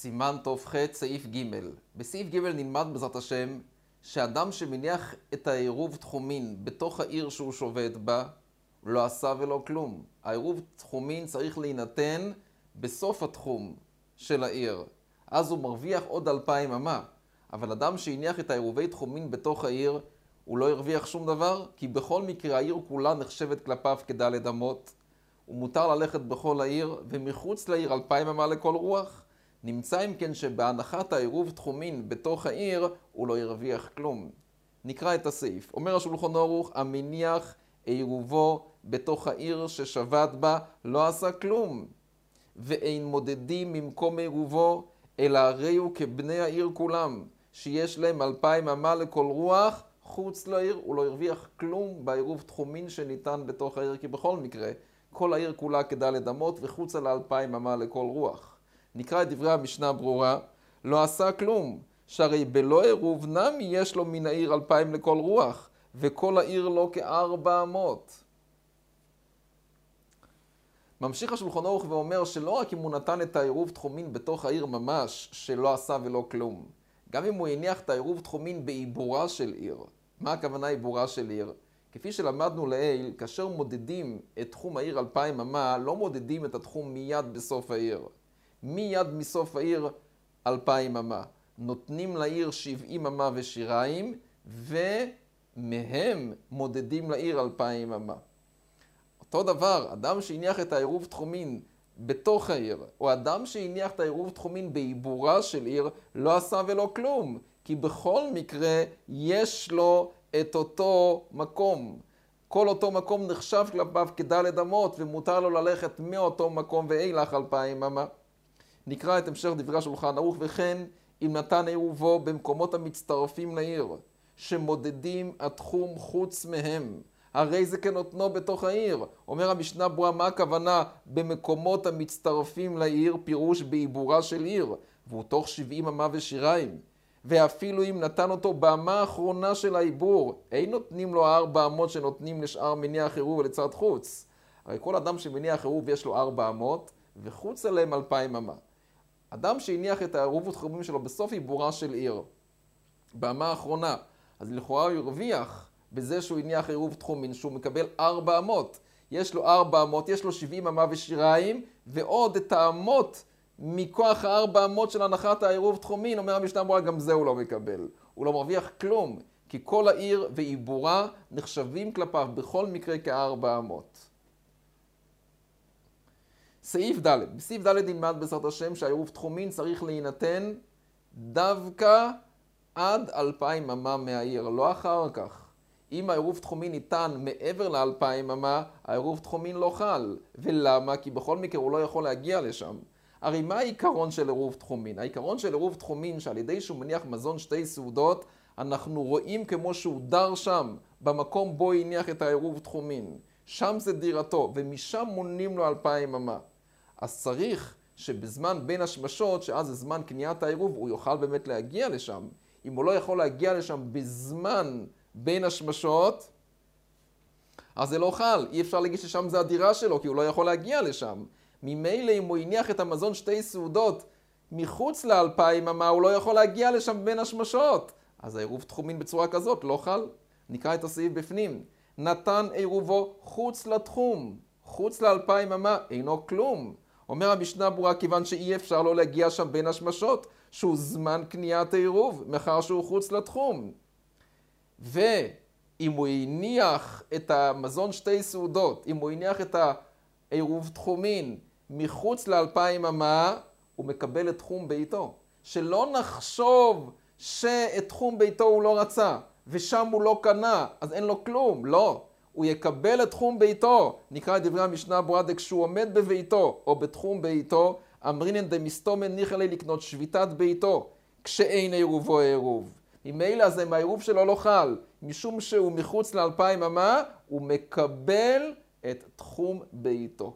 סימן ת"ח סעיף ג'. בסעיף ג' נלמד בעזרת השם שאדם שמניח את העירוב תחומין בתוך העיר שהוא שובת בה לא עשה ולא כלום. העירוב תחומין צריך להינתן בסוף התחום של העיר. אז הוא מרוויח עוד 2,000 אמה. אבל אדם שהניח את העירובי תחומין בתוך העיר הוא לא הרוויח שום דבר, כי בכל מקרה העיר כולה נחשבת כלפיו כד' אמות. הוא מותר ללכת בכל העיר, ומחוץ לעיר 2,000 אמה לכל רוח. נמצא אם כן שבהנחת העירוב תחומין בתוך העיר הוא לא הרוויח כלום. נקרא את הסעיף. אומר השולחן ערוך, המניח עירובו בתוך העיר ששבת בה לא עשה כלום. ואין מודדים ממקום עירובו, אלא הרי הוא כבני העיר כולם, שיש להם 2,000 אמה לכל רוח. חוץ לעיר הוא לא הרוויח כלום בעירוב תחומין שניתן בתוך העיר, כי בכל מקרה כל העיר כולה כד' אמות וחוצה ל2,000 אמה לכל רוח. נקרא את דברי המשנה ברורה, לא עשה כלום, שהרי בלא עירוב נמי יש לו מן העיר 2,000 לכל רוח, וכל העיר לא כ400. ממשיך השולחן ערוך ואומר שלא רק אם הוא נתן את העירוב תחומין בתוך העיר ממש, שלא עשה ולא כלום. גם אם הוא הניח את העירוב תחומין בעיבורה של עיר. מה הכוונה עיבורה של עיר? כפי שלמדנו לעיל, כאשר מודדים את תחום העיר 2,000 אמה, לא מודדים את התחום מיד בסוף העיר. מיד מסוף העיר 2,000 אמה. נותנים לעיר 70 אמה ושיריים, ומהם מודדים לעיר 2,000 אמה. אותו דבר, אדם שהניח את העירוב תחומין בתוך העיר, או אדם שהניח את העירוב תחומין בעיבורה של עיר, לא עשה ולא כלום, כי בכל מקרה יש לו את אותו מקום. כל אותו מקום נחשב כלפיו כד' אמות, ומותר לו ללכת מאותו מקום ואילך 2,000 אמה. נקרא את המשך דברי השולחן ערוך, וכן אם נתן עירובו במקומות המצטרפים לעיר, שמודדים התחום חוץ מהם, הרי זה כנותנו בתוך העיר. אומר המשנה ברורה, מה הכוונה במקומות המצטרפים לעיר? פירוש בעיבורה של עיר, והוא תוך 70 אמה ושיריים. ואפילו אם נתן אותו באמה האחרונה של העיבור, אין נותנים לו 4 אמות שנותנים לשאר מניח עירוב לצד חוץ. הרי כל אדם שמניח עירוב יש לו 4 אמות, וחוץ עליהם 2,000 אמה. אדם שהניח את העירוב ותחומים שלו בסוף עיבורה של עיר, באמה האחרונה, אז לכאורה הוא ירוויח בזה שהוא הניח עירוב תחומין, שהוא מקבל 4 אמות. יש לו 4 אמות, יש לו 70 אמה ושיריים, ועוד את האמות מכוח 4 אמות של הנחת העירוב תחומין. אומר המשנה ברורה, גם זה הוא לא מקבל. הוא לא מרוויח כלום, כי כל העיר ועיבורה נחשבים כלפיו בכל מקרה כ4 אמות. סעיף ד'. בסעיף ד' נלמד בעזרת השם שהעירוב תחומין צריך להינתן דווקא עד 2,000 אמה מהעיר, לא אחר כך. אם העירוב תחומין ניתן מעבר ל2,000 אמה, העירוב תחומין לא חל. ולמה? כי בכל מקרה הוא לא יכול להגיע לשם. הרי מה העיקרון של עירוב תחומין? העיקרון של עירוב תחומין שעל ידי שהוא מניח מזון 2 סעודות, אנחנו רואים כמו שהוא דר שם, במקום בו הניח את העירוב תחומין. שם זה דירתו, ומשם מונים לו 2,000 אמה. אז צריך שבזמן בין השמשות, שאז זה זמן קניית העירוב, הוא יוכל באמת להגיע לשם. אם הוא לא יכול להגיע לשם בזמן בין השמשות, אז זה לא חל. אי אפשר להגיד ששם זה הדירה שלו, כי הוא לא יכול להגיע לשם. ממילא אם הוא הניח את המזון 2 סעודות מחוץ ל2,000 אמה, הוא לא יכול להגיע לשם בין השמשות. אז העירוב תחומין בצורה כזאת לא חל. נקרא את הסעיף בפנים. נתן עירובו חוץ לתחום, חוץ ל2,000 אמה, אינו כלום. אומר המשנה ברורה, כיוון שאי אפשר לא להגיע שם בין השמשות, שהוא זמן קניית העירוב, מאחר שהוא חוץ לתחום. ואם הוא הניח את המזון 2 סעודות, אם הוא הניח את העירוב תחומין מחוץ ל2,000 אמה, הוא מקבל את תחום ביתו. שלא נחשוב שאת תחום ביתו הוא לא רצה, ושם הוא לא קנה, אז אין לו כלום. לא. הוא יקבל את תחום ביתו. נקרא את דברי המשנה ברורה, כשהוא עומד בביתו או בתחום ביתו, אמרינן דמסתומן ניחא ליה לקנות שביתת ביתו, כשאין עירובו עירוב. ממילא זה מהעירוב שלו לא חל, משום שהוא מחוץ ל2,000 אמה, הוא מקבל את תחום ביתו.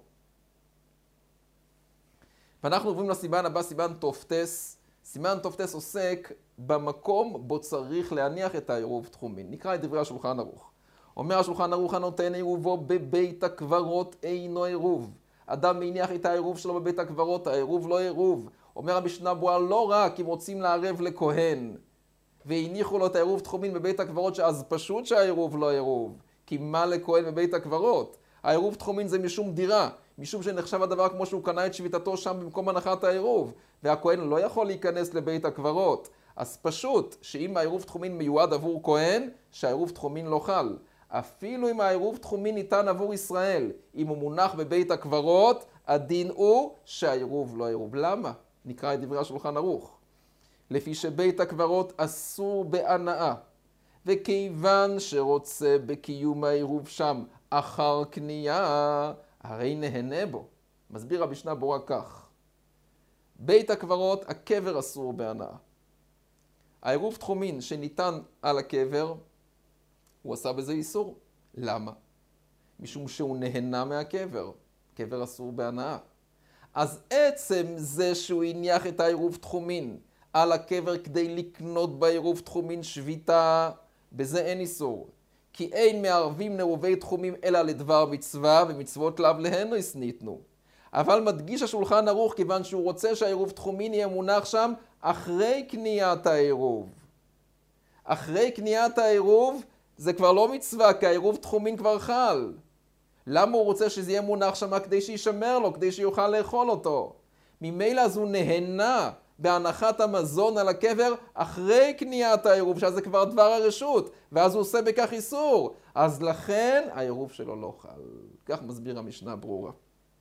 ואנחנו עוברים לסימן הבא, סימן ת"ט. סימן ת"ט עוסק במקום בו צריך להניח את העירוב תחומין. נקרא את דברי השולחן ערוך. אומר השולחן ערוך, הנותן עירובו בבית הקברות אינו עירוב. אדם מניח את העירוב שלו בבית הקברות, העירוב לא עירוב. אומר המשנה ברורה, לא רק אם רוצים לערב לכהן, והניחו לו את העירוב תחומין בבית הקברות, שאז פשוט שהעירוב לא עירוב. כי מה לכהן בבית הקברות? העירוב תחומין זה משום דירה, משום שנחשב הדבר כמו שהוא קנה את שביתתו שם במקום הנחת העירוב, והכהן לא יכול להיכנס לבית הקברות. אז פשוט שאם העירוב תחומין מיועד עבור כהן, שהעירוב תחומין לא חל. אפילו אם העירוב תחומין ניתן עבור ישראל, אם הוא מונח בבית הקברות, הדין הוא שהעירוב לא עירוב. למה? נקרא את דברי השולחן ערוך. לפי שבית הקברות אסור בהנאה, וכיוון שרוצה בקיום העירוב שם אחר קנייה, הרי נהנה בו. מסביר המשנה ברורה כך. בית הקברות, הקבר אסור בהנאה. העירוב תחומין שניתן על הקבר, הוא עשה בזה איסור. למה? משום שהוא נהנה מהקבר. קבר אסור בהנאה. אז עצם זה שהוא הניח את העירוב תחומין על הקבר כדי לקנות בעירוב תחומין שביתה, בזה אין איסור. כי אין מערבים נערובי תחומים אלא לדבר מצווה, ומצוות לאו להנריס ניתנו. אבל מדגיש השולחן ערוך כיוון שהוא רוצה שהעירוב תחומין יהיה מונח שם אחרי קניית העירוב. אחרי קניית העירוב זה כבר לא מצווה, כי העירוב תחומין כבר חל. למה הוא רוצה שזה יהיה מונח שם? כדי שישמר לו, כדי שיוכל לאכול אותו. ממילא אז הוא נהנה בהנחת המזון על הקבר אחרי קניית העירוב, שזה כבר דבר הרשות, ואז הוא עושה בכך איסור. אז לכן העירוב שלו לא חל. כך מסביר המשנה ברורה.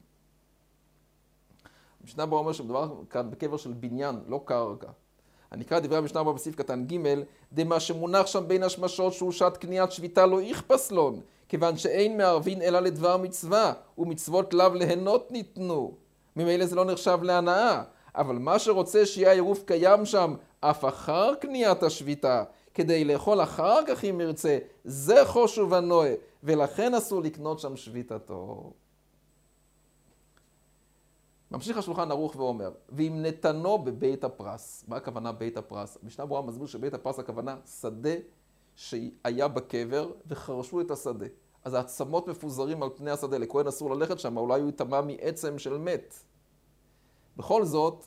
המשנה ברורה אומר שמדובר כאן בקבר של בניין, לא קרקע. אני אקרא דברי המשנה ברורה בסעיף קטן ג' דמה שמונח שם בין השמשות שהוא שעת קניית שביתה לא יכפס לון, כיוון שאין מערבין אלא לדבר מצווה, ומצוות לאו להנות ניתנו. ממילא זה לא נחשב להנאה. אבל מה שרוצה שיהיה העירוב קיים שם אף אחר קניית השביתה, כדי לאכול אחר כך אם ירצה, זה חושו ונועה, ולכן אסור לקנות שם שביתתו. ממשיך השולחן ערוך ואומר, ואם נתנו בבית הפרס, מה הכוונה בית הפרס? המשנה ברורה מסביר שבית הפרס הכוונה שדה שהיה בקבר וחרשו את השדה. אז העצמות מפוזרים על פני השדה, לכהן אסור ללכת שם, אולי הוא יטמא מעצם של מת. בכל זאת,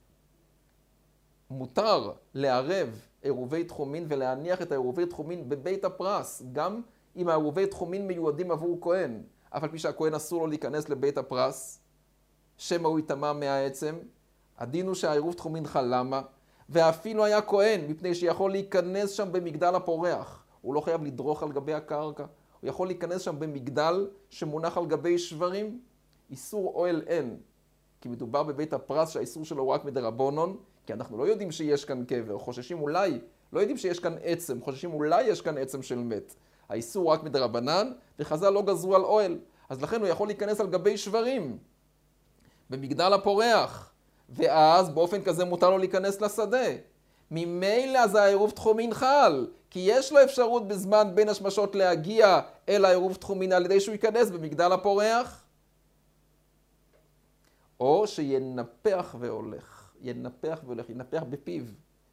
מותר לערב עירובי תחומין ולהניח את העירובי תחומין בבית הפרס, גם אם העירובי תחומין מיועדים עבור כהן. אף על פי שהכהן אסור לו להיכנס לבית הפרס, שמא הוא יטמא מהעצם, הדין הוא שהעירוב תחומין חל. למה? ואפילו היה כהן, מפני שיכול להיכנס שם במגדל הפורח. הוא לא חייב לדרוך על גבי הקרקע. הוא יכול להיכנס שם במגדל שמונח על גבי שברים. איסור אוהל אין. כי מדובר בבית הפרס שהאיסור שלו הוא רק מדרבנן, כי אנחנו לא יודעים שיש כאן קבר, חוששים אולי, לא יודעים שיש כאן עצם, חוששים אולי יש כאן עצם של מת. האיסור רק מדרבנן, וחז"ל לא גזרו על אוהל. אז לכן הוא יכול להיכנס על גבי שברים, במגדל הפורח, ואז באופן כזה מותר לו להיכנס לשדה. ממילא זה העירוב תחומין חל, כי יש לו אפשרות בזמן בין השמשות להגיע אל העירוב תחומין על ידי שהוא ייכנס במגדל הפורח, או שינפח והולך, ינפח בפיו,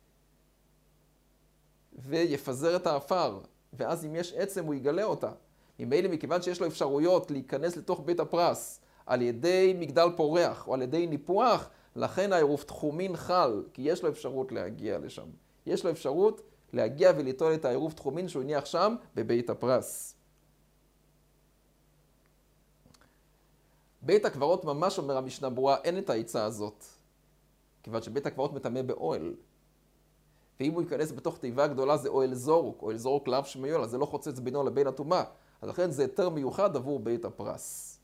ויפזר את האפר, ואז אם יש עצם הוא יגלה אותה. ממילא מכיוון שיש לו אפשרויות להיכנס לתוך בית הפרס על ידי מגדל פורח או על ידי ניפוח, לכן העירוב תחומין חל, כי יש לו אפשרות להגיע לשם. יש לו אפשרות להגיע וליטול את העירוב תחומין שהוא הניח שם בבית הפרס. בית הקברות ממש אומר המשנה ברורה, אין את העצה הזאת. כיוון שבית הקברות מטמא באוהל. ואם הוא ייכנס בתוך תיבה גדולה זה אוהל זורק, אוהל זורק לאו שמיול, אז זה לא חוצץ בינו לבין הטומאה. אז לכן זה יותר מיוחד עבור בית הפרס.